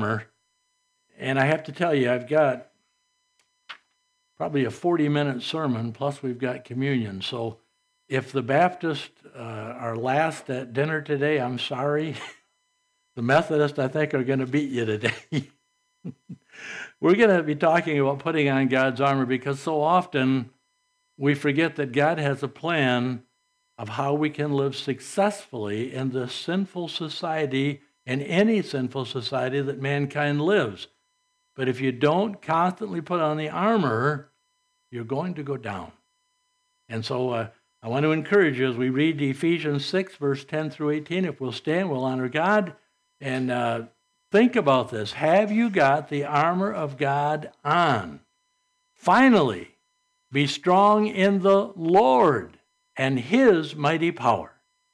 armor. And I have to tell you, I've got probably a 40-minute sermon, plus we've got communion. So if the Baptists are last at dinner today, I'm sorry. The Methodists, I think, are going to beat you today. We're going to be talking about putting on God's armor because so often we forget that God has a plan of how we can live successfully in this sinful society and any sinful society that mankind lives. But if you don't constantly put on the armor, you're going to go down. And so I want to encourage you as we read Ephesians 6, verse 10 through 18. If we'll stand, we'll honor God. And think about this. Have you got the armor of God on? Finally, be strong in the Lord and his mighty power.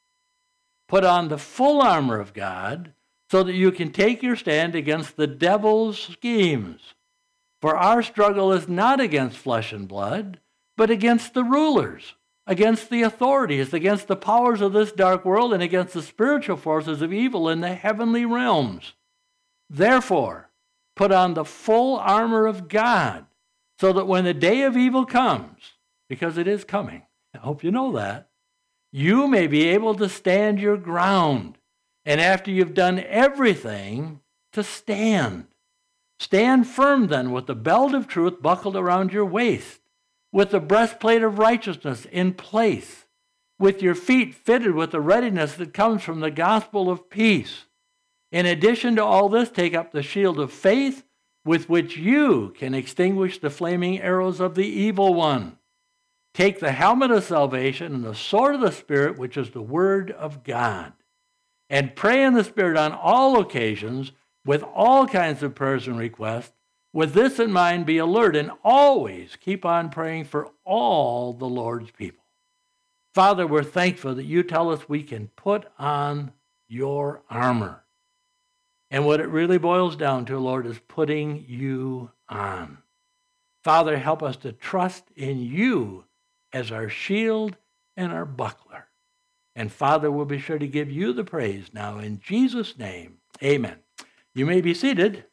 Put on the full armor of God so that you can take your stand against the devil's schemes. For our struggle is not against flesh and blood, but against the rulers, against the authorities, against the powers of this dark world, and against the spiritual forces of evil in the heavenly realms. Therefore, put on the full armor of God, so that when the day of evil comes, because it is coming, I hope you know that, you may be able to stand your ground. And after you've done everything, to stand. Stand firm then with the belt of truth buckled around your waist, with the breastplate of righteousness in place, with your feet fitted with the readiness that comes from the gospel of peace. In addition to all this, take up the shield of faith, with which you can extinguish the flaming arrows of the evil one. Take the helmet of salvation and the sword of the Spirit, which is the word of God. And pray in the Spirit on all occasions, with all kinds of prayers and requests. With this in mind, be alert and always keep on praying for all the Lord's people. Father, we're thankful that you tell us we can put on your armor. And what it really boils down to, Lord, is putting you on. Father, help us to trust in you as our shield and our buckler. And Father, we'll be sure to give you the praise now in Jesus' name. Amen. You may be seated.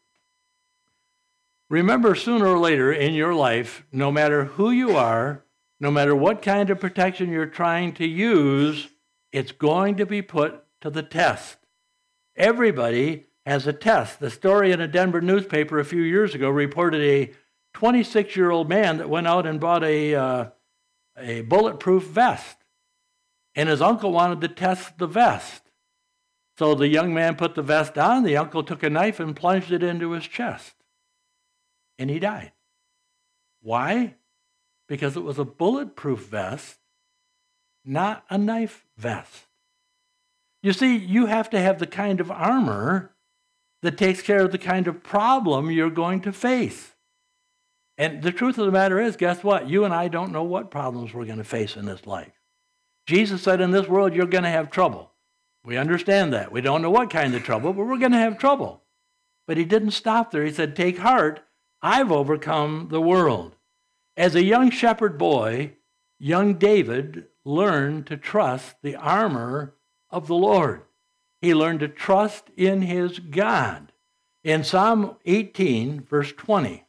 Remember, sooner or later in your life, no matter who you are, no matter what kind of protection you're trying to use, it's going to be put to the test. Everybody has a test. The story in a Denver newspaper a few years ago reported a 26-year-old man that went out and bought a bulletproof vest. And his uncle wanted to test the vest. So the young man put the vest on. The uncle took a knife and plunged it into his chest. And he died. Why? Because it was a bulletproof vest, not a knife vest. You see, you have to have the kind of armor that takes care of the kind of problem you're going to face. And the truth of the matter is, guess what? You and I don't know what problems we're going to face in this life. Jesus said, in this world, you're going to have trouble. We understand that. We don't know what kind of trouble, but we're going to have trouble. But he didn't stop there. He said, take heart, I've overcome the world. As a young shepherd boy, young David learned to trust the armor of the Lord. He learned to trust in his God. In Psalm 18, verse 20,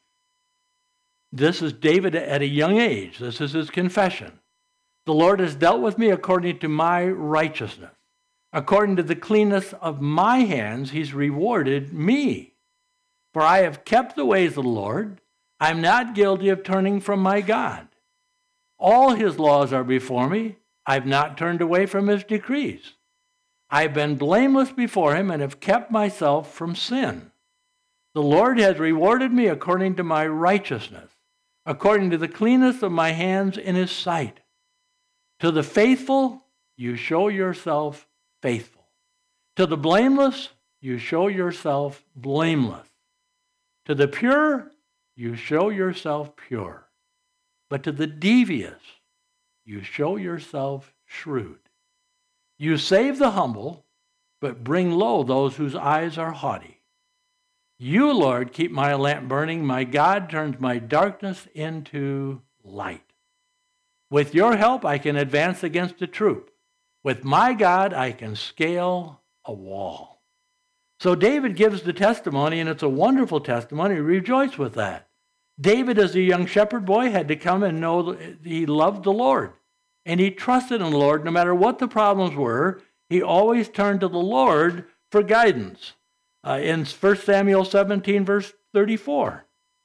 this is David at a young age. This is his confession. The Lord has dealt with me according to my righteousness. According to the cleanness of my hands, he's rewarded me. For I have kept the ways of the Lord. I'm not guilty of turning from my God. All his laws are before me. I've not turned away from his decrees. I've been blameless before him and have kept myself from sin. The Lord has rewarded me according to my righteousness, according to the cleanness of my hands in his sight. To the faithful, you show yourself faithful. To the blameless, you show yourself blameless. To the pure, you show yourself pure. But to the devious, you show yourself shrewd. You save the humble, but bring low those whose eyes are haughty. You, Lord, keep my lamp burning. My God turns my darkness into light. With your help, I can advance against a troop. With my God, I can scale a wall. So David gives the testimony, and it's a wonderful testimony. Rejoice with that. David, as a young shepherd boy, had to come and know that he loved the Lord. And he trusted in the Lord no matter what the problems were. He always turned to the Lord for guidance. In 1 Samuel 17, verse 34,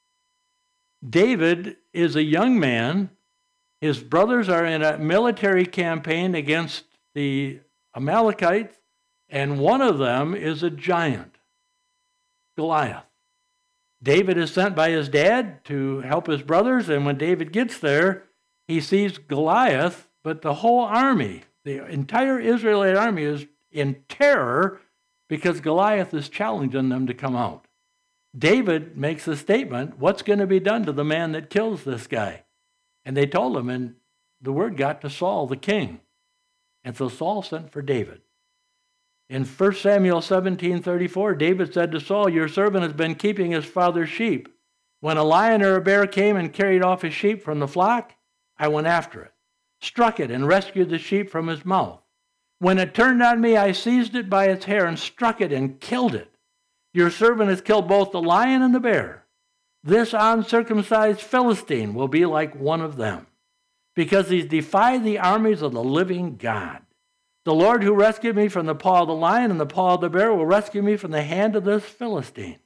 David is a young man. His brothers are in a military campaign against the Amalekites, and one of them is a giant, Goliath. David is sent by his dad to help his brothers, and when David gets there, he sees Goliath, but the whole army, the entire Israelite army, is in terror because Goliath is challenging them to come out. David makes a statement, what's going to be done to the man that kills this guy? And they told him, and the word got to Saul, the king. And so Saul sent for David. In 1 Samuel 17:34, David said to Saul, your servant has been keeping his father's sheep. When a lion or a bear came and carried off his sheep from the flock, I went after it, struck it, and rescued the sheep from his mouth. When it turned on me, I seized it by its hair and struck it and killed it. Your servant has killed both the lion and the bear. This uncircumcised Philistine will be like one of them, because he's defied the armies of the living God. The Lord who rescued me from the paw of the lion and the paw of the bear will rescue me from the hand of this Philistine.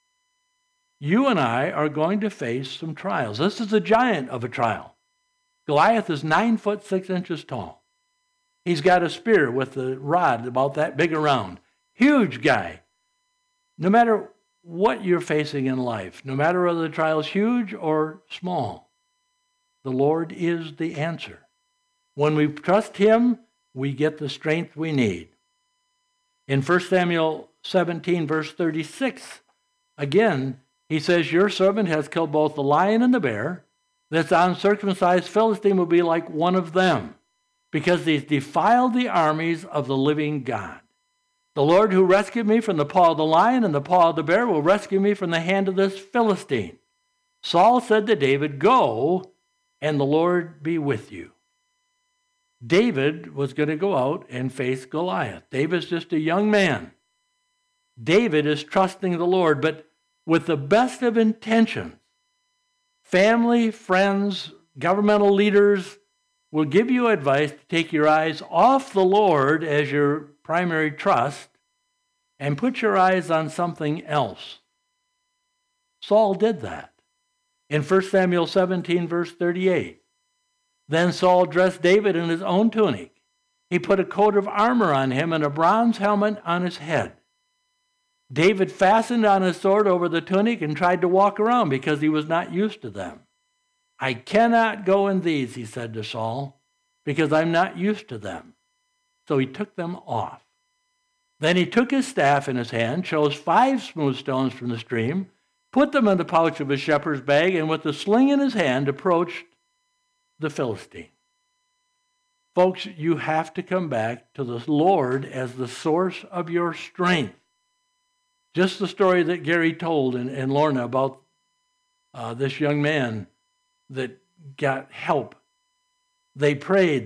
You and I are going to face some trials. This is a giant of a trial. Goliath is 9 foot 6 inches tall. He's got a spear with a rod about that big around. Huge guy. No matter what you're facing in life, no matter whether the trial is huge or small, the Lord is the answer. When we trust him, we get the strength we need. In 1 Samuel 17, verse 36, again, he says, your servant has killed both the lion and the bear. This uncircumcised Philistine will be like one of them, because he's defiled the armies of the living God. The Lord who rescued me from the paw of the lion and the paw of the bear will rescue me from the hand of this Philistine. Saul said to David, go, and the Lord be with you. David was going to go out and face Goliath. David's just a young man. David is trusting the Lord, but with the best of intentions. Family, friends, governmental leaders will give you advice to take your eyes off the Lord as your primary trust and put your eyes on something else. Saul did that. In 1 Samuel 17, verse 38, then Saul dressed David in his own tunic. He put a coat of armor on him and a bronze helmet on his head. David fastened on his sword over the tunic and tried to walk around because he was not used to them. I cannot go in these, he said to Saul, because I'm not used to them. So he took them off. Then he took his staff in his hand, chose 5 smooth stones from the stream, put them in the pouch of his shepherd's bag, and with the sling in his hand approached the Philistine. Folks, you have to come back to the Lord as the source of your strength. Just the story that Gary told in Lorna about this young man that got help. They prayed.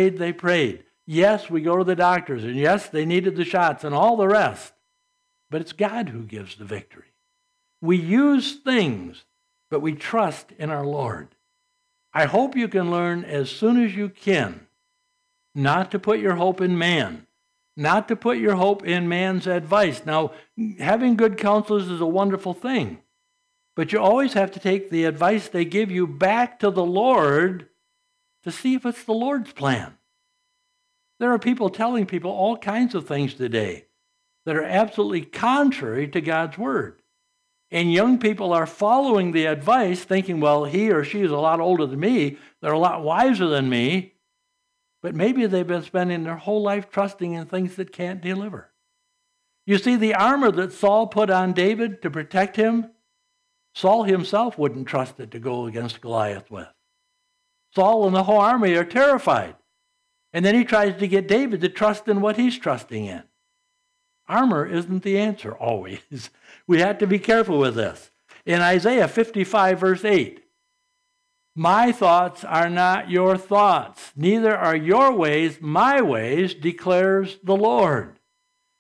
Yes, we go to the doctors, and yes, they needed the shots and all the rest. But it's God who gives the victory. We use things, but we trust in our Lord. I hope you can learn as soon as you can not to put your hope in man, not to put your hope in man's advice. Now, having good counselors is a wonderful thing, but you always have to take the advice they give you back to the Lord to see if it's the Lord's plan. There are people telling people all kinds of things today that are absolutely contrary to God's word. And young people are following the advice thinking, well, he or she is a lot older than me. They're a lot wiser than me. But maybe they've been spending their whole life trusting in things that can't deliver. You see, the armor that Saul put on David to protect him, Saul himself wouldn't trust it to go against Goliath with. Saul and the whole army are terrified. And then he tries to get David to trust in what he's trusting in. Armor isn't the answer always. We have to be careful with this. In Isaiah 55, verse 8, my thoughts are not your thoughts, neither are your ways my ways, declares the Lord.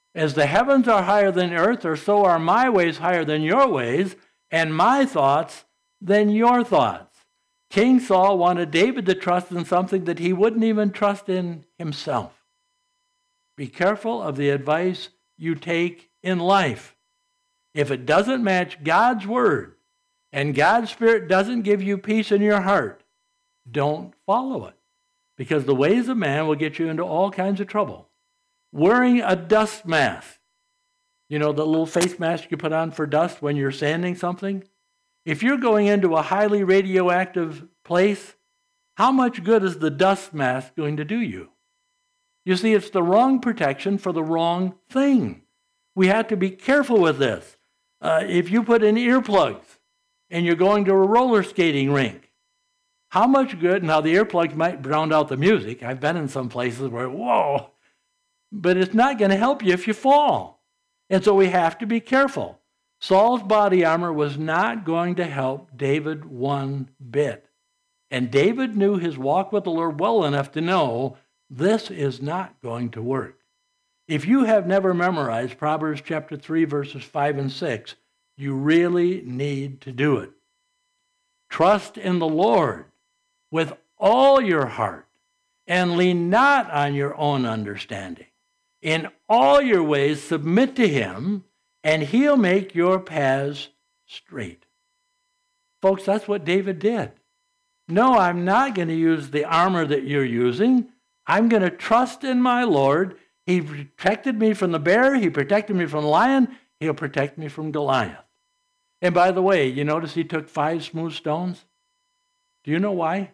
As the heavens are higher than earth, or so are my ways higher than your ways, and my thoughts than your thoughts. King Saul wanted David to trust in something that he wouldn't even trust in himself. Be careful of the advice you take in life. If it doesn't match God's word and God's Spirit doesn't give you peace in your heart, don't follow it, because the ways of man will get you into all kinds of trouble. Wearing a dust mask, the little face mask you put on for dust when you're sanding something. If you're going into a highly radioactive place, how much good is the dust mask going to do you? You see, it's the wrong protection for the wrong thing. We have to be careful with this. If you put in earplugs and you're going to a roller skating rink, how much good, now the earplugs might drown out the music. I've been in some places where, whoa, but it's not going to help you if you fall. And so we have to be careful. Saul's body armor was not going to help David one bit. And David knew his walk with the Lord well enough to know this is not going to work. If you have never memorized Proverbs chapter 3, verses 5 and 6, you really need to do it. Trust in the Lord with all your heart and lean not on your own understanding. In all your ways submit to him, and he'll make your paths straight. Folks, that's what David did. No, I'm not going to use the armor that you're using. I'm going to trust in my Lord. He protected me from the bear. He protected me from the lion. He'll protect me from Goliath. And by the way, you notice he took 5 smooth stones? Do you know why?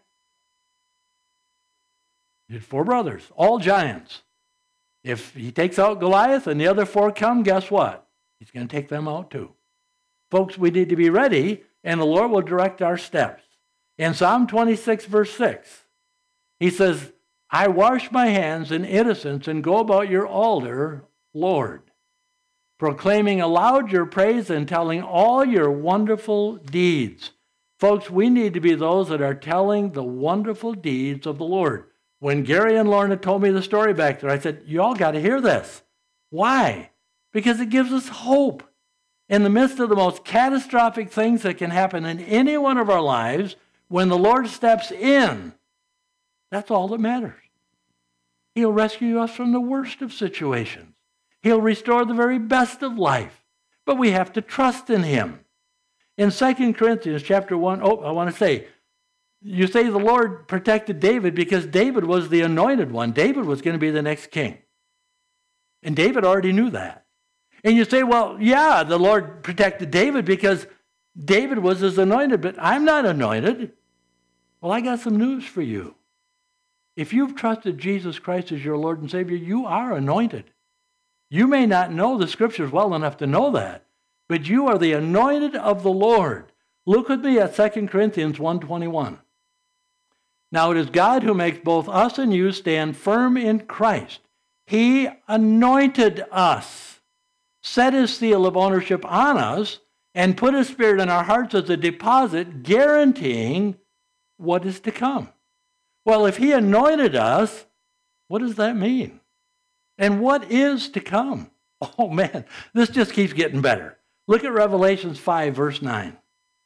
He had 4 brothers, all giants. If he takes out Goliath and the other 4 come, guess what? He's going to take them out too. Folks, we need to be ready, and the Lord will direct our steps. In Psalm 26, verse 6, he says, I wash my hands in innocence and go about your altar, Lord, proclaiming aloud your praise and telling all your wonderful deeds. Folks, we need to be those that are telling the wonderful deeds of the Lord. When Gary and Lorna told me the story back there, I said, you all got to hear this. Why? Because it gives us hope. In the midst of the most catastrophic things that can happen in any one of our lives, when the Lord steps in, that's all that matters. He'll rescue us from the worst of situations. He'll restore the very best of life. But we have to trust in him. In 2 Corinthians chapter 1, I want to say, you say the Lord protected David because David was the anointed one. David was going to be the next king. And David already knew that. And you say, well, yeah, the Lord protected David because David was his anointed, but I'm not anointed. Well, I got some news for you. If you've trusted Jesus Christ as your Lord and Savior, you are anointed. You may not know the scriptures well enough to know that, but you are the anointed of the Lord. Look with me at 2 Corinthians 1:21. Now it is God who makes both us and you stand firm in Christ. He anointed us, set his seal of ownership on us, and put his Spirit in our hearts as a deposit, guaranteeing what is to come. Well, if he anointed us, what does that mean? And what is to come? Oh man, this just keeps getting better. Look at Revelations 5, verse 9.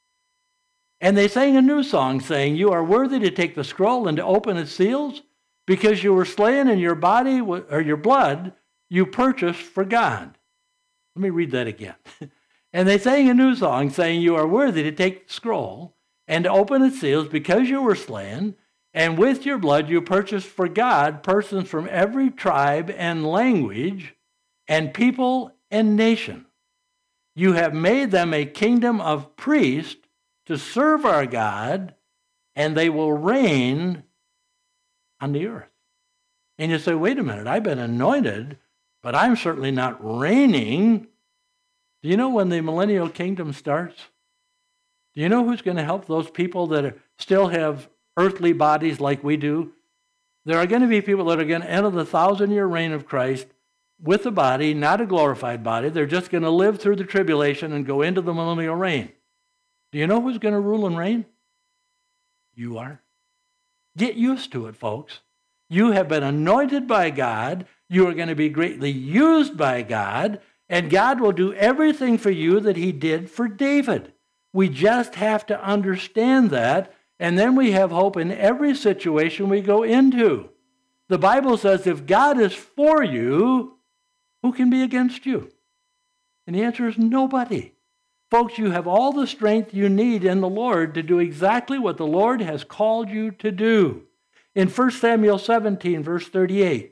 And they sang a new song, saying, you are worthy to take the scroll and to open its seals, because you were slain and your body, or your blood, you purchased for God. Let me read that again. And they sang a new song, saying, you are worthy to take the scroll and to open its seals, because you were slain, and with your blood you purchased for God persons from every tribe and language and people and nation. You have made them a kingdom of priests to serve our God, and they will reign on the earth. And you say, wait a minute, I've been anointed, but I'm certainly not reigning. Do you know when the millennial kingdom starts? Do you know who's going to help those people that still have earthly bodies like we do? There are going to be people that are going to enter the 1,000-year reign of Christ with a body, not a glorified body. They're just going to live through the tribulation and go into the millennial reign. Do you know who's going to rule and reign? You are. Get used to it, folks. You have been anointed by God You are going to be greatly used by God, and God will do everything for you that he did for David. We just have to understand that, and then we have hope in every situation we go into. The Bible says if God is for you, who can be against you? And the answer is nobody. Folks, you have all the strength you need in the Lord to do exactly what the Lord has called you to do. In 1 Samuel 17, verse 38,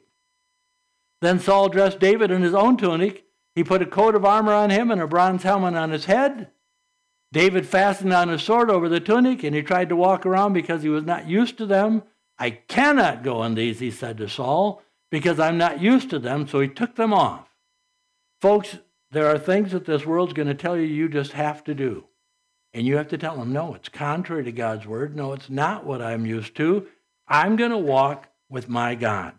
then Saul dressed David in his own tunic. He put a coat of armor on him and a bronze helmet on his head. David fastened on his sword over the tunic, and he tried to walk around because he was not used to them. I cannot go in these, he said to Saul, because I'm not used to them, so he took them off. Folks, there are things that this world's going to tell you you just have to do. And you have to tell them, no, it's contrary to God's word. No, it's not what I'm used to. I'm going to walk with my God.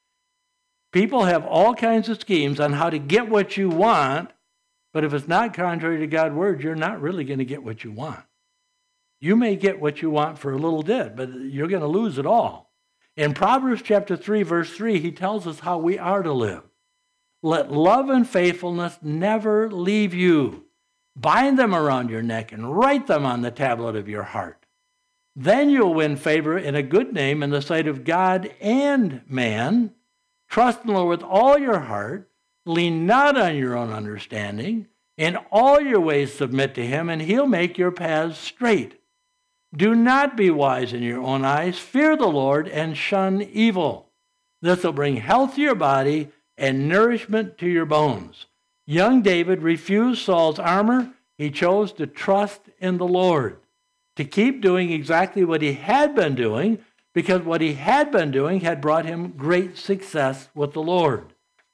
People have all kinds of schemes on how to get what you want, but if it's not contrary to God's word, you're not really going to get what you want. You may get what you want for a little bit, but you're going to lose it all. In Proverbs chapter 3, verse 3, he tells us how we are to live. Let love and faithfulness never leave you. Bind them around your neck and write them on the tablet of your heart. Then you'll win favor and a good name in the sight of God and man. Trust in the Lord with all your heart. Lean not on your own understanding. In all your ways submit to him, and he'll make your paths straight. Do not be wise in your own eyes. Fear the Lord and shun evil. This will bring health to your body and nourishment to your bones. Young David refused Saul's armor. He chose to trust in the Lord, to keep doing exactly what he had been doing, because what he had been doing had brought him great success with the Lord.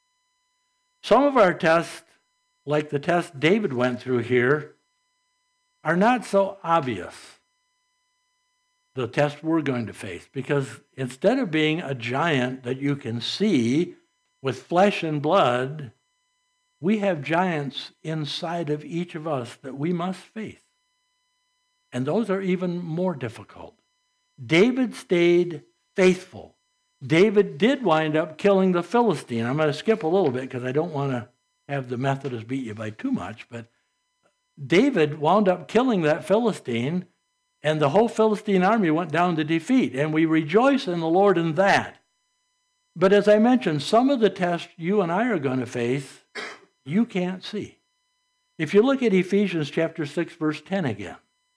Some of our tests, like the test David went through here, are not so obvious, the test we're going to face, because instead of being a giant that you can see with flesh and blood, we have giants inside of each of us that we must face. And those are even more difficult. David stayed faithful. David did wind up killing the Philistine. I'm going to skip a little bit because I don't want to have the Methodists beat you by too much, but David wound up killing that Philistine, and the whole Philistine army went down to defeat, and we rejoice in the Lord in that. But as I mentioned, some of the tests you and I are going to face, you can't see. If you look at Ephesians chapter 6, verse 10 again.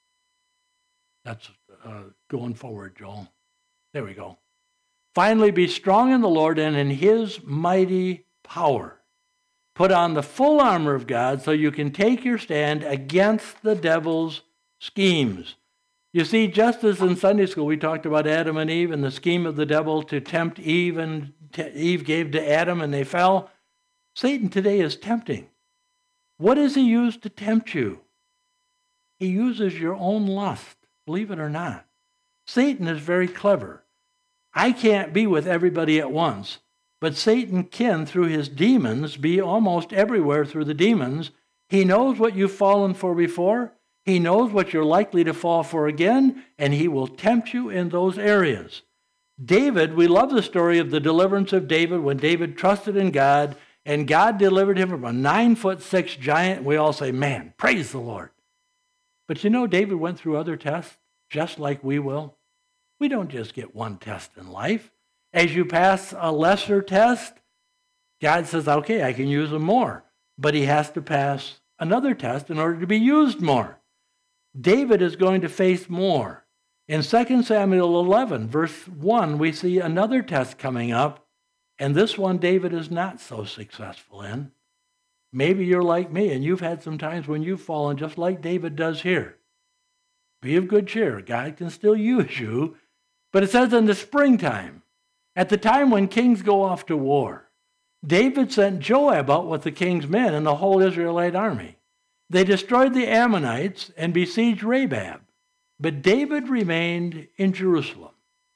That's going forward, Joel. There we go. Finally, be strong in the Lord and in his mighty power. Put on the full armor of God so you can take your stand against the devil's schemes. You see, just as in Sunday school we talked about Adam and Eve and the scheme of the devil to tempt Eve, and Eve gave to Adam and they fell, Satan today is tempting. What does he use to tempt you? He uses your own lust, believe it or not. Satan is very clever. I can't be with everybody at once, but Satan can, through his demons, be almost everywhere through the demons. He knows what you've fallen for before. He knows what you're likely to fall for again, and he will tempt you in those areas. David, we love the story of the deliverance of David when David trusted in God, and God delivered him from a 9'6" giant. We all say, man, praise the Lord. But you know, David went through other tests, just like we will. We don't just get one test in life. As you pass a lesser test, God says, okay, I can use him more. But he has to pass another test in order to be used more. David is going to face more. In 2 Samuel 11, verse 1, we see another test coming up, and this one David is not so successful in. Maybe you're like me, and you've had some times when you've fallen just like David does here. Be of good cheer. God can still use you. But it says in the springtime, at the time when kings go off to war, David sent Joab out with the king's men and the whole Israelite army. They destroyed the Ammonites and besieged Rabab, but David remained in Jerusalem.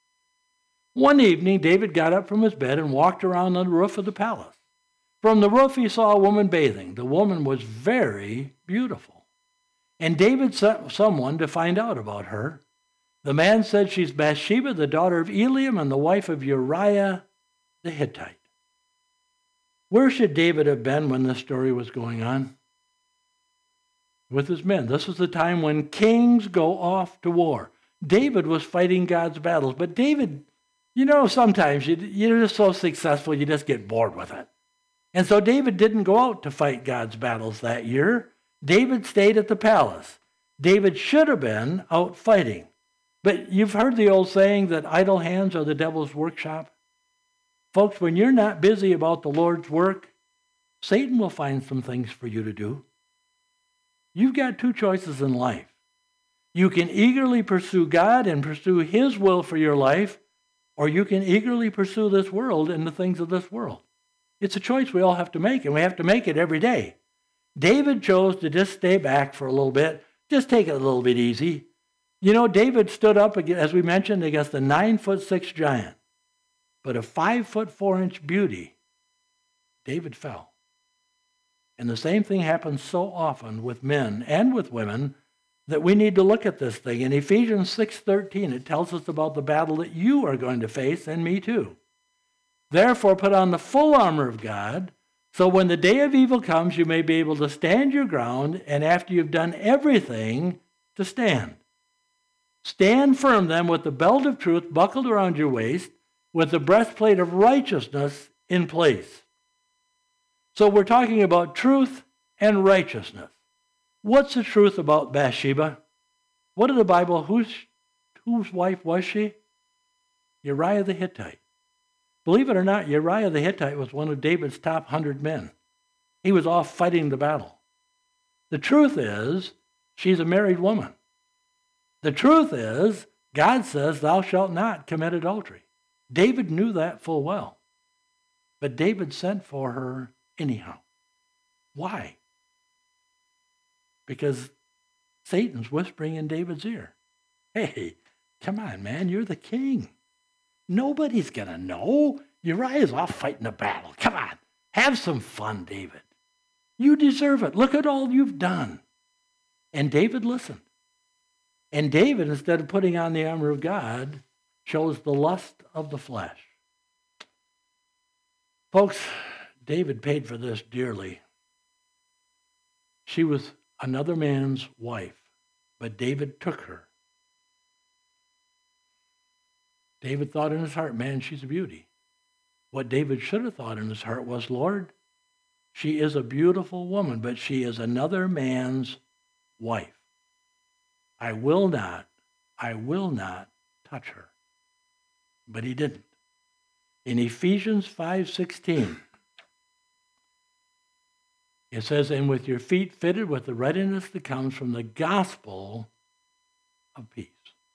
One evening, David got up from his bed and walked around on the roof of the palace. From the roof, he saw a woman bathing. The woman was very beautiful. And David sent someone to find out about her. The man said, she's Bathsheba, the daughter of Eliam and the wife of Uriah the Hittite. Where should David have been when this story was going on? With his men. This was the time when kings go off to war. David was fighting God's battles, but David, sometimes you're just so successful, you just get bored with it. And so David didn't go out to fight God's battles that year. David stayed at the palace. David should have been out fighting. But you've heard the old saying that idle hands are the devil's workshop. Folks, when you're not busy about the Lord's work, Satan will find some things for you to do. You've got two choices in life. You can eagerly pursue God and pursue His will for your life, or you can eagerly pursue this world and the things of this world. It's a choice we all have to make, and we have to make it every day. David chose to just stay back for a little bit, just take it a little bit easy. David stood up, as we mentioned, against a 9'6" giant, but a 5'4" beauty. David fell. And the same thing happens so often with men and with women that we need to look at this thing. In Ephesians 6:13, it tells us about the battle that you are going to face, and me too. Therefore, put on the full armor of God, so when the day of evil comes, you may be able to stand your ground, and after you've done everything, to stand. Stand firm then with the belt of truth buckled around your waist, with the breastplate of righteousness in place. So we're talking about truth and righteousness. What's the truth about Bathsheba? What did the Bible, whose wife was she? Uriah the Hittite. Believe it or not, Uriah the Hittite was one of David's top 100 men. He was off fighting the battle. The truth is, she's a married woman. The truth is, God says, thou shalt not commit adultery. David knew that full well. But David sent for her anyhow. Why? Because Satan's whispering in David's ear. Hey, come on, man, you're the king. Nobody's going to know. Uriah's off fighting a battle. Come on, have some fun, David. You deserve it. Look at all you've done. And David listened. And David, instead of putting on the armor of God, chose the lust of the flesh. Folks, David paid for this dearly. She was another man's wife, but David took her. David thought in his heart, man, she's a beauty. What David should have thought in his heart was, Lord, she is a beautiful woman, but she is another man's wife. I will not touch her. But he didn't. In Ephesians 5:16, it says, and with your feet fitted with the readiness that comes from the gospel of peace.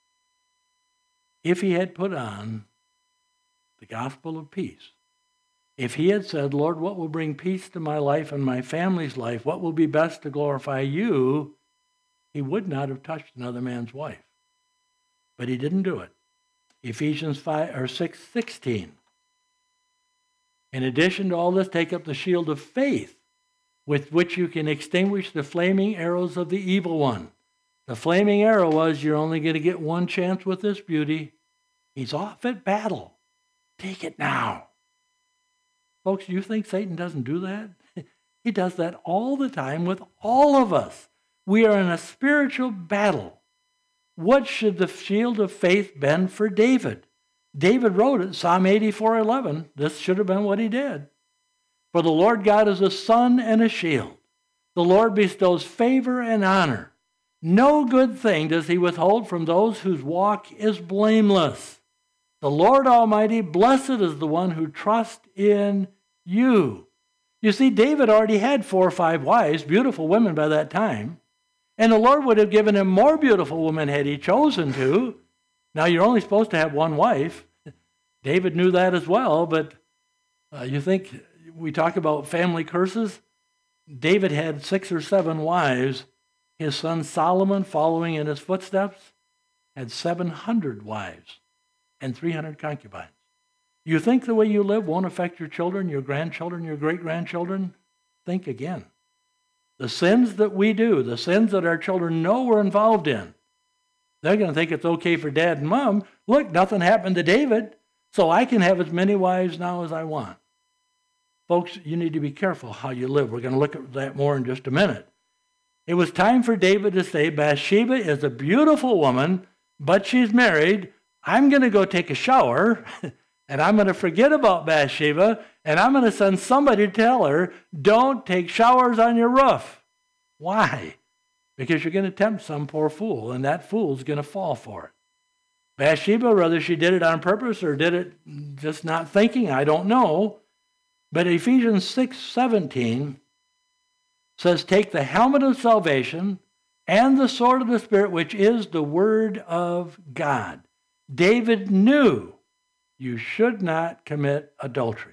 If he had put on the gospel of peace, if he had said, Lord, what will bring peace to my life and my family's life? What will be best to glorify you? He would not have touched another man's wife. But he didn't do it. Ephesians 6:16. In addition to all this, take up the shield of faith, with which you can extinguish the flaming arrows of the evil one. The flaming arrow was, you're only going to get one chance with this beauty. He's off at battle. Take it now. Folks, do you think Satan doesn't do that? He does that all the time with all of us. We are in a spiritual battle. What should the shield of faith been for David? David wrote it, Psalm 84:11. This should have been what he did. For the Lord God is a sun and a shield. The Lord bestows favor and honor. No good thing does he withhold from those whose walk is blameless. The Lord Almighty, blessed is the one who trusts in you. You see, David already had 4 or 5 wives, beautiful women by that time. And the Lord would have given him more beautiful women had he chosen to. Now, you're only supposed to have one wife. David knew that as well, but you think we talk about family curses? David had 6 or 7 wives. His son Solomon, following in his footsteps, had 700 wives and 300 concubines. You think the way you live won't affect your children, your grandchildren, your great-grandchildren? Think again. The sins that we do, the sins that our children know we're involved in, they're going to think it's okay for dad and mom. Look, nothing happened to David, so I can have as many wives now as I want. Folks, you need to be careful how you live. We're going to look at that more in just a minute. It was time for David to say, Bathsheba is a beautiful woman, but she's married. I'm going to go take a shower, and I'm going to forget about Bathsheba, and I'm going to send somebody to tell her, don't take showers on your roof. Why? Because you're going to tempt some poor fool, and that fool's going to fall for it. Bathsheba, whether she did it on purpose or did it just not thinking, I don't know. But Ephesians 6:17 says, take the helmet of salvation and the sword of the Spirit, which is the word of God. David knew you should not commit adultery.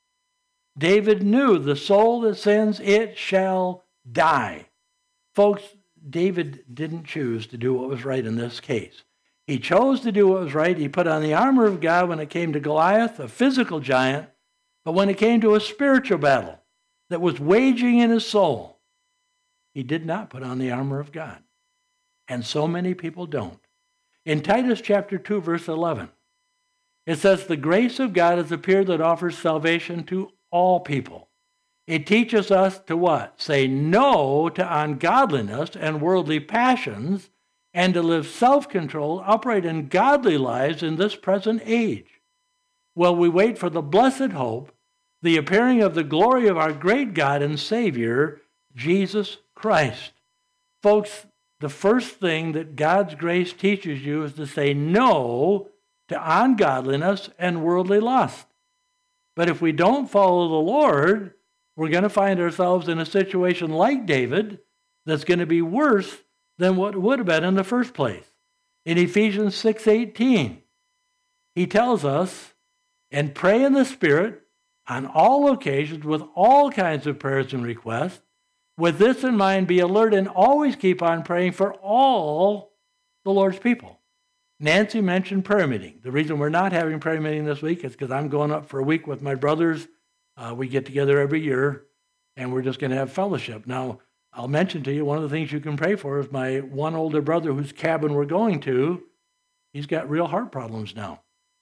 David knew the soul that sins, it shall die. Folks, David didn't choose to do what was right in this case. He chose to do what was right. He put on the armor of God when it came to Goliath, a physical giant, but when it came to a spiritual battle that was waging in his soul, he did not put on the armor of God. And so many people don't. In Titus chapter 2, verse 11, it says, the grace of God has appeared that offers salvation to all people. It teaches us to what? Say no to ungodliness and worldly passions, and to live self-controlled, upright, and godly lives in this present age. While we wait for the blessed hope, the appearing of the glory of our great God and Savior, Jesus Christ. Folks, the first thing that God's grace teaches you is to say no to ungodliness and worldly lust. But if we don't follow the Lord, we're going to find ourselves in a situation like David that's going to be worse than what would have been in the first place. In Ephesians 6:18, he tells us, and pray in the Spirit on all occasions with all kinds of prayers and requests. With this in mind, be alert and always keep on praying for all the Lord's people. Nancy mentioned prayer meeting. The reason we're not having prayer meeting this week is because I'm going up for a week with my brothers. We get together every year, and we're just going to have fellowship. Now, I'll mention to you, one of the things you can pray for is my one older brother whose cabin we're going to. He's got real heart problems now.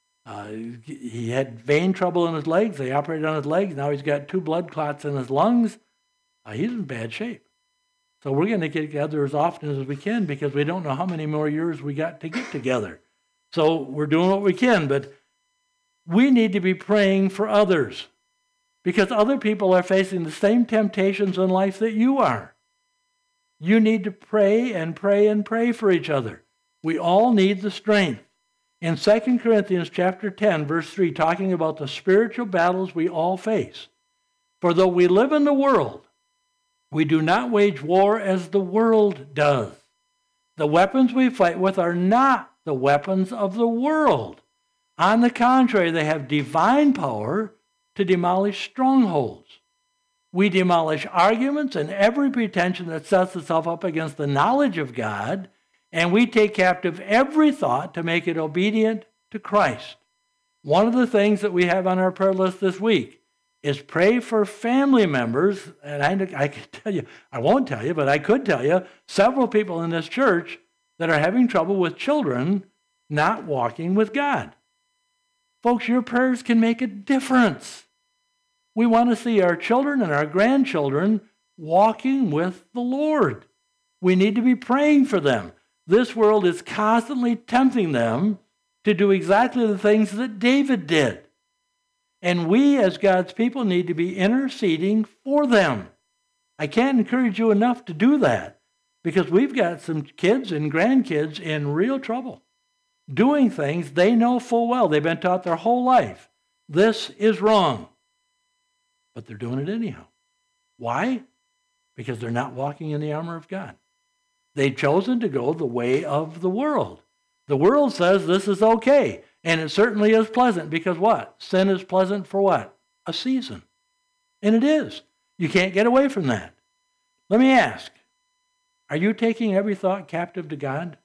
He had vein trouble in his legs. They operated on his legs. Now he's got 2 blood clots in his lungs. He's in bad shape. So we're going to get together as often as we can because we don't know how many more years we got to get together. So we're doing what we can, but we need to be praying for others because other people are facing the same temptations in life that you are. You need to pray and pray and pray for each other. We all need the strength. In 2 Corinthians chapter 10, verse 3, talking about the spiritual battles we all face. For though we live in the world, we do not wage war as the world does. The weapons we fight with are not the weapons of the world. On the contrary, they have divine power to demolish strongholds. We demolish arguments and every pretension that sets itself up against the knowledge of God, and we take captive every thought to make it obedient to Christ. One of the things that we have on our prayer list this week is pray for family members, and I could tell you, I won't tell you, but I could tell you, several people in this church that are having trouble with children not walking with God. Folks, your prayers can make a difference. We want to see our children and our grandchildren walking with the Lord. We need to be praying for them. This world is constantly tempting them to do exactly the things that David did. And we, as God's people, need to be interceding for them. I can't encourage you enough to do that because we've got some kids and grandkids in real trouble, doing things they know full well. They've been taught their whole life. This is wrong. But they're doing it anyhow. Why? Because they're not walking in the armor of God. They've chosen to go the way of the world. The world says this is okay. And it certainly is pleasant because what? Sin is pleasant for what? A season. And it is. You can't get away from that. Let me ask, are you taking every thought captive to God?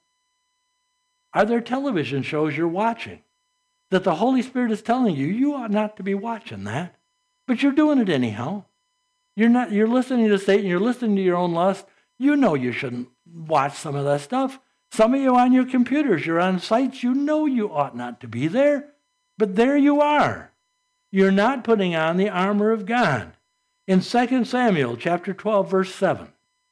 Are there television shows you're watching that the Holy Spirit is telling you, you ought not to be watching that, but you're doing it anyhow? You're listening to Satan, you're listening to your own lust. You know you shouldn't watch some of that stuff. Some of you on your computers, you're on sites you know you ought not to be there, but there you are. You're not putting on the armor of God. In 2 Samuel chapter 12, verse 7,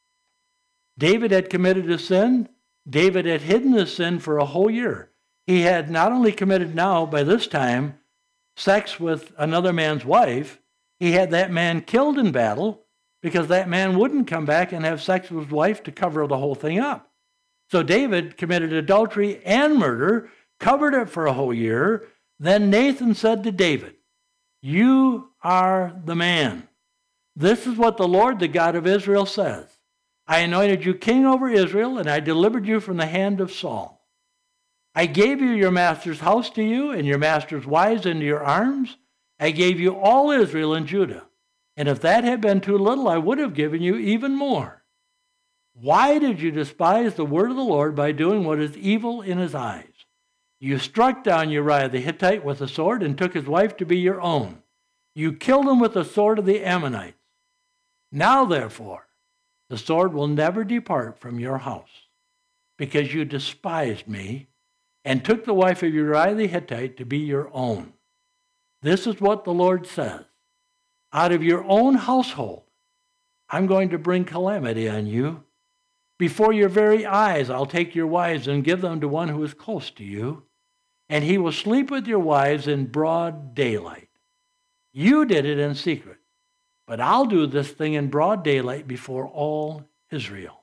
David had committed a sin. David had hidden his sin for a whole year. He had not only committed now, by this time, sex with another man's wife, he had that man killed in battle because that man wouldn't come back and have sex with his wife to cover the whole thing up. So David committed adultery and murder, covered it for a whole year. Then Nathan said to David, "You are the man. This is what the Lord, the God of Israel, says. I anointed you king over Israel, and I delivered you from the hand of Saul. I gave you your master's house to you, and your master's wives into your arms. I gave you all Israel and Judah. And if that had been too little, I would have given you even more. Why did you despise the word of the Lord by doing what is evil in his eyes? You struck down Uriah the Hittite with a sword and took his wife to be your own. You killed him with the sword of the Ammonites. Now, therefore, the sword will never depart from your house, because you despised me and took the wife of Uriah the Hittite to be your own. This is what the Lord says. Out of your own household, I'm going to bring calamity on you. Before your very eyes, I'll take your wives and give them to one who is close to you, and he will sleep with your wives in broad daylight. You did it in secret, but I'll do this thing in broad daylight before all Israel."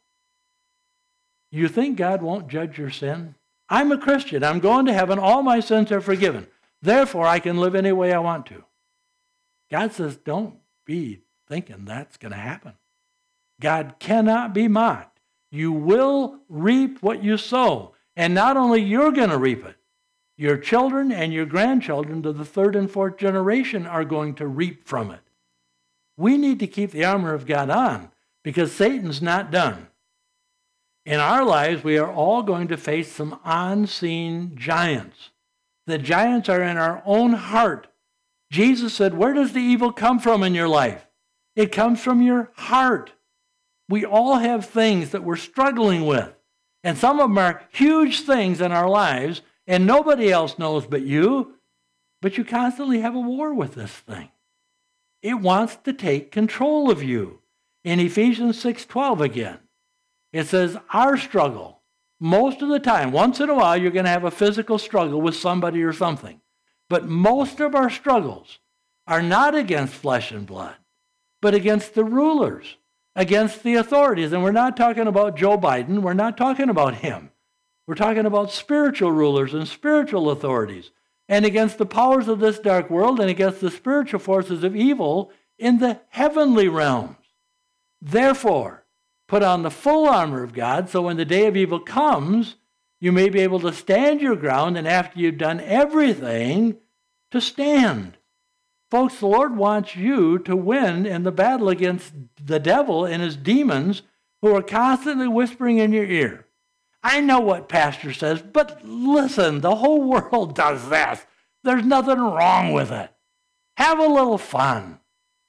You think God won't judge your sin? I'm a Christian. I'm going to heaven. All my sins are forgiven. Therefore, I can live any way I want to. God says, don't be thinking that's going to happen. God cannot be mocked. You will reap what you sow. And not only you're going to reap it, your children and your grandchildren to the third and fourth generation are going to reap from it. We need to keep the armor of God on because Satan's not done. In our lives, we are all going to face some unseen giants. The giants are in our own heart. Jesus said, where does the evil come from in your life? It comes from your heart. We all have things that we're struggling with. And some of them are huge things in our lives, and nobody else knows but you. But you constantly have a war with this thing. It wants to take control of you. In Ephesians 6:12 again, it says, our struggle, most of the time, once in a while, you're going to have a physical struggle with somebody or something. But most of our struggles are not against flesh and blood, but against the rulers, against the authorities. And we're not talking about Joe Biden. We're not talking about him. We're talking about spiritual rulers and spiritual authorities, and against the powers of this dark world and against the spiritual forces of evil in the heavenly realms. Therefore, put on the full armor of God, so when the day of evil comes, you may be able to stand your ground, and after you've done everything, to stand. Folks, the Lord wants you to win in the battle against the devil and his demons who are constantly whispering in your ear. I know what pastor says, but listen, the whole world does this. There's nothing wrong with it. Have a little fun.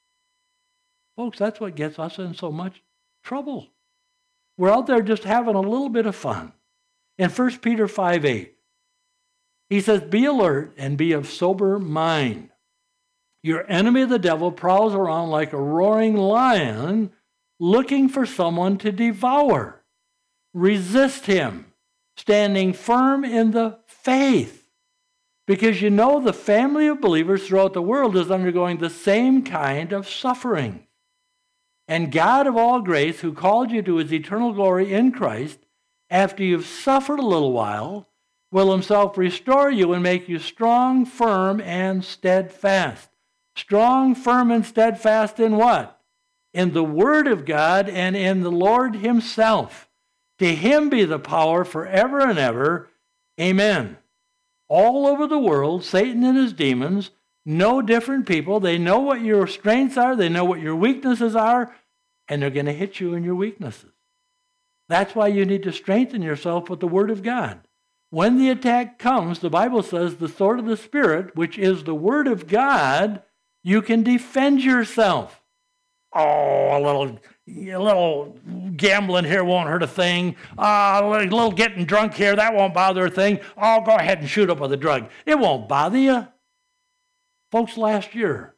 Folks, that's what gets us in so much trouble. We're out there just having a little bit of fun. In 1 Peter 5:8, he says, be alert and be of sober mind. Your enemy, the devil, prowls around like a roaring lion looking for someone to devour. Resist him, standing firm in the faith, because you know the family of believers throughout the world is undergoing the same kind of suffering. And God of all grace, who called you to his eternal glory in Christ, after you've suffered a little while, will himself restore you and make you strong, firm, and steadfast. Strong, firm, and steadfast in what? In the Word of God and in the Lord himself. To him be the power forever and ever. Amen. All over the world, Satan and his demons know different people. They know what your strengths are. They know what your weaknesses are. And they're going to hit you in your weaknesses. That's why you need to strengthen yourself with the Word of God. When the attack comes, the Bible says the sword of the Spirit, which is the Word of God, you can defend yourself. Oh, a little gambling here won't hurt a thing. A little getting drunk here, that won't bother a thing. Oh, go ahead and shoot up with a drug. It won't bother you. Folks, last year,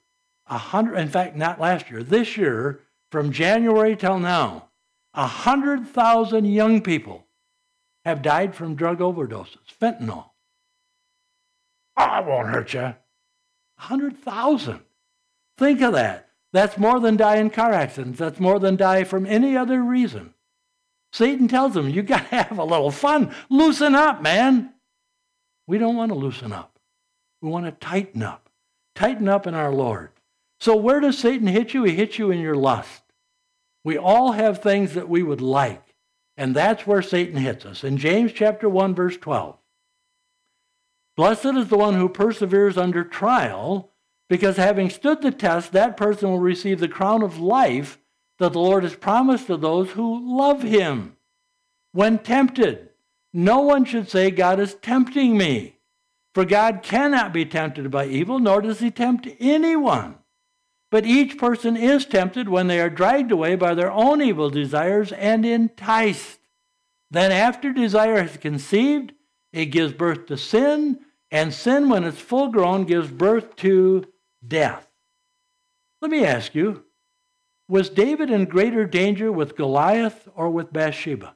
this year, from January till now, 100,000 young people have died from drug overdoses, fentanyl. Oh, it won't hurt you. 100,000. Think of that. That's more than die in car accidents. That's more than die from any other reason. Satan tells them, you got to have a little fun. Loosen up, man. We don't want to loosen up. We want to tighten up. Tighten up in our Lord. So where does Satan hit you? He hits you in your lust. We all have things that we would like, and that's where Satan hits us. In James chapter 1, verse 12, blessed is the one who perseveres under trial, because having stood the test, that person will receive the crown of life that the Lord has promised to those who love him. When tempted, no one should say, God is tempting me. For God cannot be tempted by evil, nor does he tempt anyone. But each person is tempted when they are dragged away by their own evil desires and enticed. Then after desire has conceived, it gives birth to sin, and sin, when it's full grown, gives birth to death. Let me ask you, was David in greater danger with Goliath or with Bathsheba?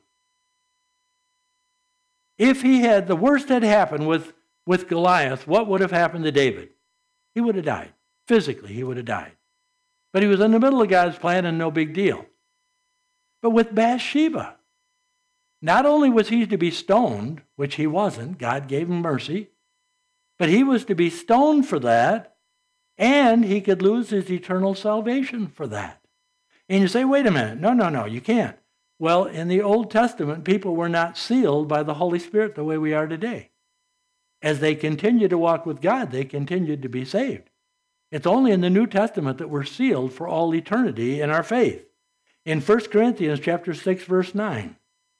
If the worst had happened with Goliath, what would have happened to David? He would have died. Physically, he would have died. But he was in the middle of God's plan and no big deal. But with Bathsheba, not only was he to be stoned, which he wasn't, God gave him mercy, but he was to be stoned for that, and he could lose his eternal salvation for that. And you say, wait a minute, no, you can't. Well, in the Old Testament, people were not sealed by the Holy Spirit the way we are today. As they continued to walk with God, they continued to be saved. It's only in the New Testament that we're sealed for all eternity in our faith. In 1 Corinthians chapter 6, verse 9,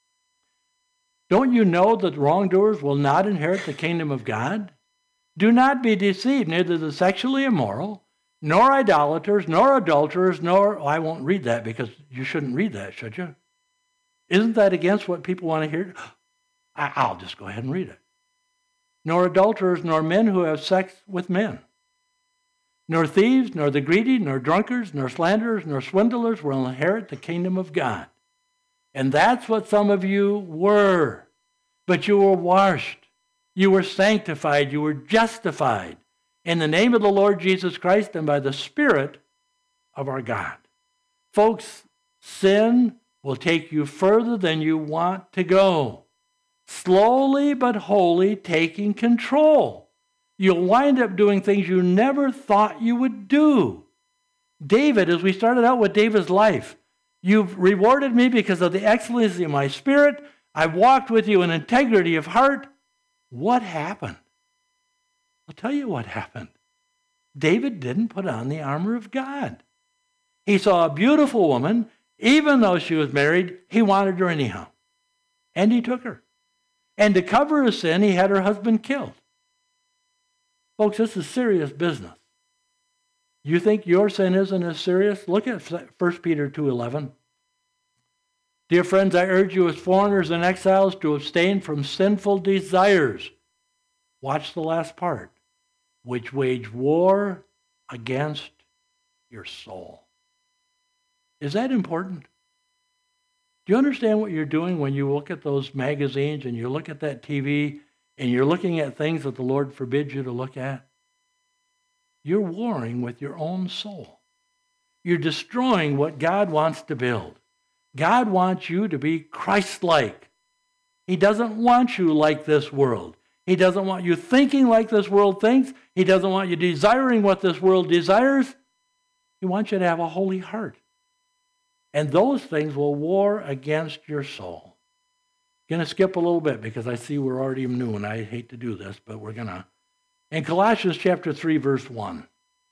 don't you know that wrongdoers will not inherit the kingdom of God? Do not be deceived, neither the sexually immoral, nor idolaters, nor adulterers, I won't read that because you shouldn't read that, should you? Isn't that against what people want to hear? I'll just go ahead and read it. Nor adulterers, nor men who have sex with men, nor thieves, nor the greedy, nor drunkards, nor slanderers, nor swindlers will inherit the kingdom of God. And that's what some of you were. But you were washed. You were sanctified. You were justified in the name of the Lord Jesus Christ and by the Spirit of our God. Folks, sin will take you further than you want to go. Slowly but wholly taking control. You'll wind up doing things you never thought you would do. David, as we started out with David's life, you've rewarded me because of the excellency of my spirit. I've walked with you in integrity of heart. What happened? I'll tell you what happened. David didn't put on the armor of God. He saw a beautiful woman. Even though she was married, he wanted her anyhow. And he took her. And to cover his sin, he had her husband killed. Folks, this is serious business. You think your sin isn't as serious? Look at 1 Peter 2:11. Dear friends, I urge you as foreigners and exiles to abstain from sinful desires. Watch the last part. Which wage war against your soul. Is that important? Do you understand what you're doing when you look at those magazines and you look at that TV and you're looking at things that the Lord forbids you to look at? You're warring with your own soul. You're destroying what God wants to build. God wants you to be Christ-like. He doesn't want you like this world. He doesn't want you thinking like this world thinks. He doesn't want you desiring what this world desires. He wants you to have a holy heart. And those things will war against your soul. Going to skip a little bit because I see we're already noon. I hate to do this, but we're going to. In Colossians chapter 3, verse 1.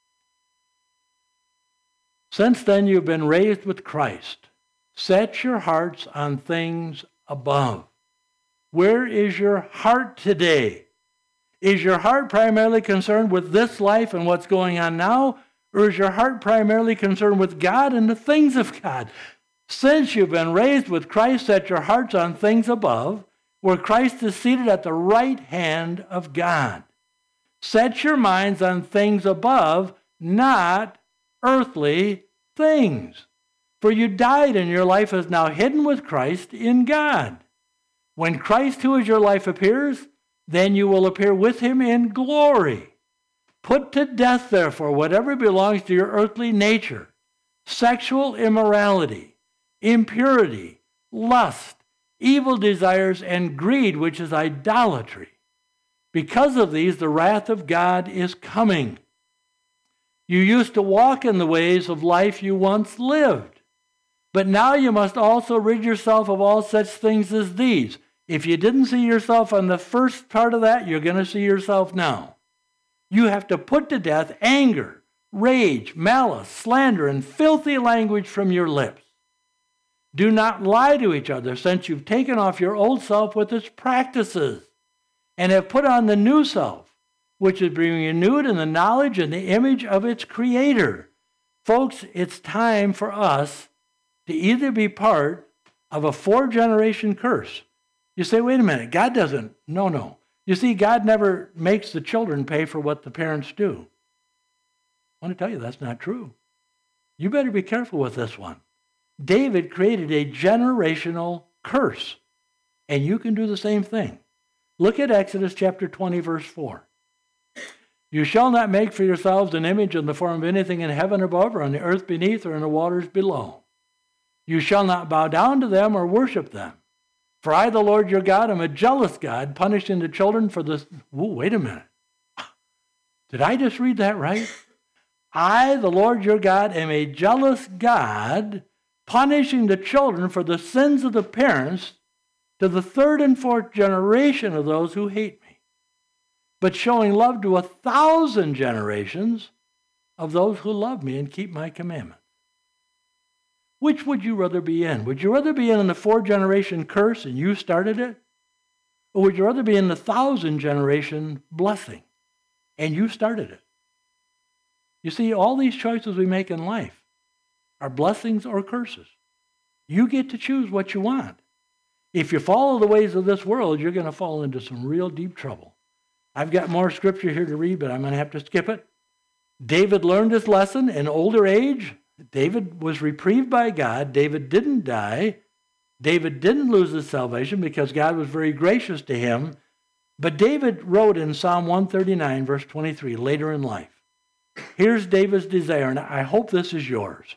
Since then you've been raised with Christ. Set your hearts on things above. Where is your heart today? Is your heart primarily concerned with this life and what's going on now? Or is your heart primarily concerned with God and the things of God? Since you've been raised with Christ, set your hearts on things above, where Christ is seated at the right hand of God. Set your minds on things above, not earthly things. For you died, and your life is now hidden with Christ in God. When Christ, who is your life, appears, then you will appear with him in glory. Put to death, therefore, whatever belongs to your earthly nature: sexual immorality, impurity, lust, evil desires, and greed, which is idolatry. Because of these, the wrath of God is coming. You used to walk in the ways of life you once lived, but now you must also rid yourself of all such things as these. If you didn't see yourself on the first part of that, you're going to see yourself now. You have to put to death anger, rage, malice, slander, and filthy language from your lips. Do not lie to each other, since you've taken off your old self with its practices and have put on the new self, which is being renewed in the knowledge and the image of its creator. Folks, it's time for us to either be part of a 4-generation curse. You say, wait a minute, God doesn't. No. You see, God never makes the children pay for what the parents do. I want to tell you that's not true. You better be careful with this one. David created a generational curse, and you can do the same thing. Look at Exodus chapter 20, verse 4. You shall not make for yourselves an image in the form of anything in heaven above, or on the earth beneath, or in the waters below. You shall not bow down to them or worship them. For I, the Lord your God, am a jealous God, punishing the children for this. Wait a minute. Did I just read that right? I, the Lord your God, am a jealous God, punishing the children for the sins of the parents to the 3rd and 4th generation of those who hate me, but showing love to 1,000 generations of those who love me and keep my commandments. Which would you rather be in? Would you rather be in the 4-generation curse and you started it? Or would you rather be in the 1,000-generation blessing and you started it? You see, all these choices we make in life are blessings or curses. You get to choose what you want. If you follow the ways of this world, you're going to fall into some real deep trouble. I've got more scripture here to read, but I'm going to have to skip it. David learned his lesson in older age. David was reprieved by God. David didn't die. David didn't lose his salvation because God was very gracious to him. But David wrote in Psalm 139, verse 23, later in life. Here's David's desire, and I hope this is yours.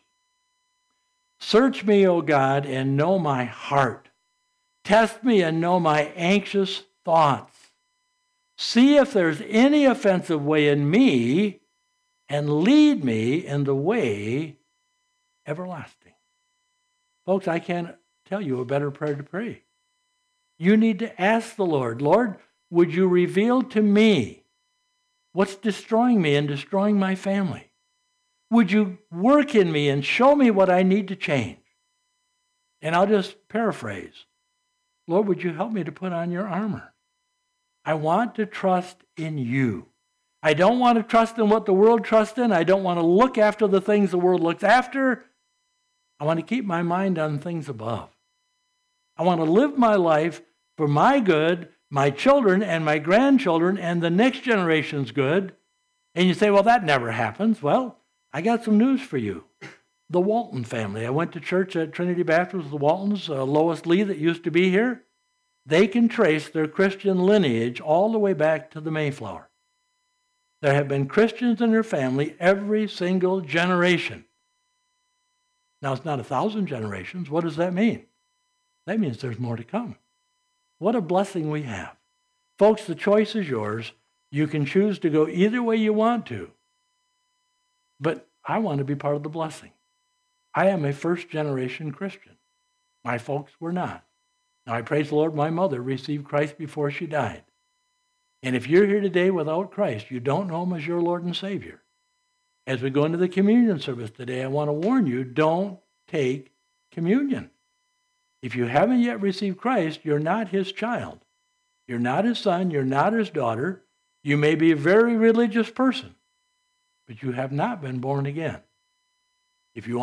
Search me, O God, and know my heart. Test me and know my anxious thoughts. See if there's any offensive way in me, and lead me in the way everlasting. Folks, I can't tell you a better prayer to pray. You need to ask the Lord, Lord, would you reveal to me what's destroying me and destroying my family? Would you work in me and show me what I need to change? And I'll just paraphrase. Lord, would you help me to put on your armor? I want to trust in you. I don't want to trust in what the world trusts in. I don't want to look after the things the world looks after. I want to keep my mind on things above. I want to live my life for my good, my children and my grandchildren, and the next generation's good. And you say, well, that never happens. Well, I got some news for you. The Walton family. I went to church at Trinity Baptist, the Waltons, Lois Lee that used to be here. They can trace their Christian lineage all the way back to the Mayflower. There have been Christians in their family every single generation. Now, it's not 1,000 generations. What does that mean? That means there's more to come. What a blessing we have. Folks, the choice is yours. You can choose to go either way you want to. But I want to be part of the blessing. I am a 1st-generation Christian. My folks were not. Now, I praise the Lord, my mother received Christ before she died. And if you're here today without Christ, you don't know him as your Lord and Savior. As we go into the communion service today, I want to warn you, don't take communion. If you haven't yet received Christ, you're not his child. You're not his son. You're not his daughter. You may be a very religious person, but you have not been born again. If you